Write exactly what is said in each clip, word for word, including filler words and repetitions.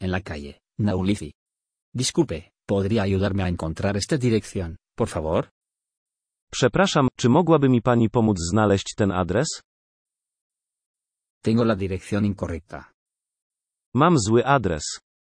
en la calle Naulifi. Disculpe, ¿podría ayudarme a encontrar esta dirección, por favor? Przepraszam, czy mogłaby mi pani pomóc znaleźć ten adres? Tengo la dirección incorrecta. Mam zły adres.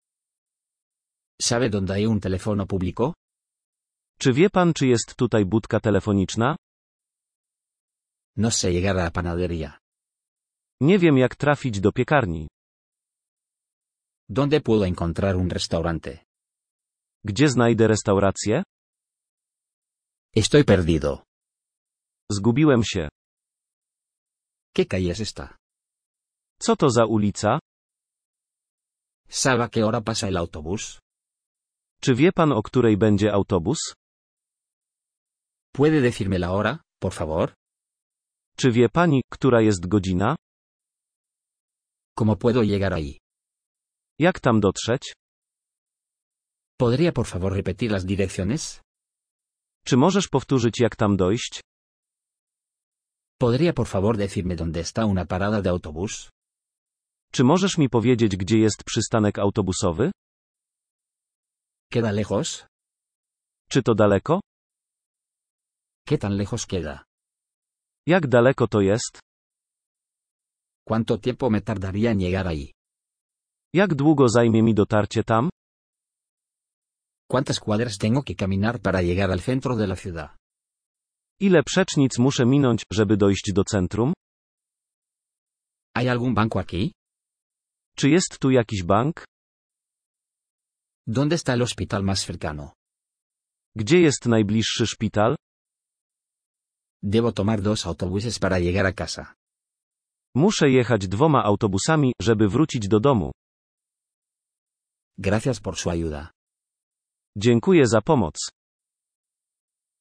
¿Sabe dónde hay un teléfono público? Czy wie pan, czy jest tutaj budka telefoniczna? No sé llegar a la panadería. Nie wiem, jak trafić do piekarni. ¿Dónde puedo encontrar un restaurante? Gdzie znajdę restaurację? Estoy perdido. Zgubiłem się. ¿Qué calle es esta? Co to za ulica? ¿Sabe a qué hora pasa el autobús? Czy wie pan, o której będzie autobus? ¿Puede decirme la hora, por favor? Czy wie pani, która jest godzina? ¿Cómo puedo llegar ahí? Jak tam dotrzeć? ¿Podría por favor repetir las direcciones? Czy możesz powtórzyć, jak tam dojść? ¿Podría por favor decirme dónde está una parada de autobús? Czy możesz mi powiedzieć, gdzie jest przystanek autobusowy? ¿Queda lejos? Czy to daleko? ¿Qué tan lejos queda? Jak daleko to jest? ¿Cuánto tiempo me tardaría en llegar ahí? Jak długo zajmie mi dotarcie tam? ¿Cuántas cuadras tengo que caminar para llegar al centro de la ciudad? Ile przecznic muszę minąć, żeby dojść do centrum? ¿Hay algún banco aquí? Czy jest tu jakiś bank? ¿Dónde está el hospital más cercano? Gdzie jest najbliższy szpital? Debo tomar dos autobuses para llegar a casa. Muszę jechać dwoma autobusami, żeby wrócić do domu. Gracias por su ayuda. Dziękuję za pomoc.